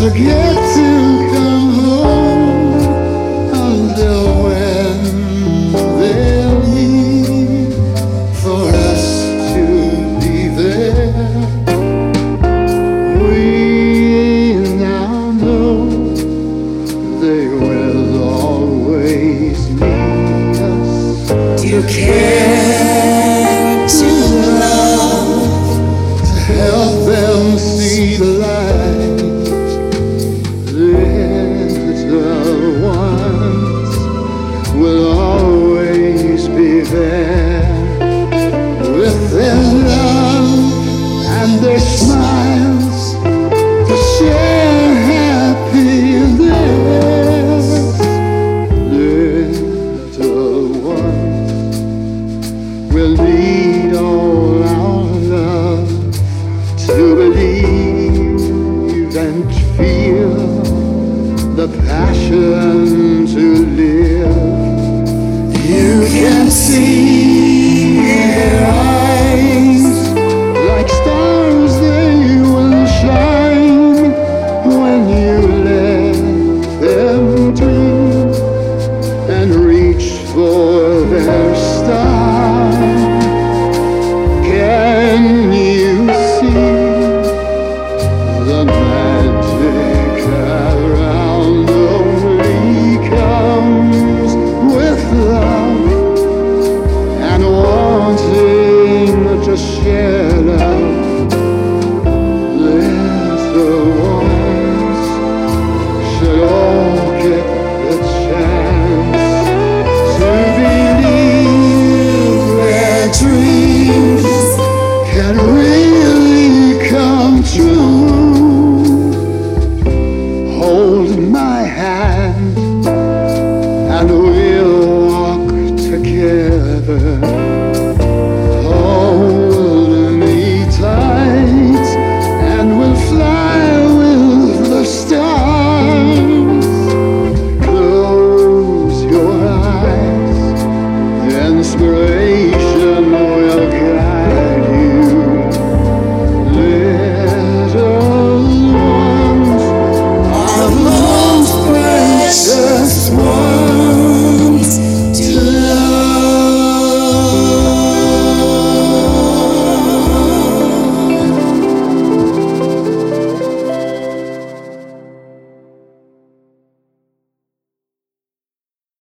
forget to come home until when they'll need for us to be there. We now know they will always need us to care, to love, to help them see the light. Little ones will always be there with their love and their smiles to share happiness. Little ones will need all our love to believe and feel the passion to live. You can see their eyes like stars, they will shine when you let them dream and reach for their star. Can you see the magic around only comes with love and wanting to share love? Little ones should all get the chance to believe their dreams can really come true. Hold my hand and we'll walk together. Hold me tight and we'll fly with the stars. Close your eyes, inspiration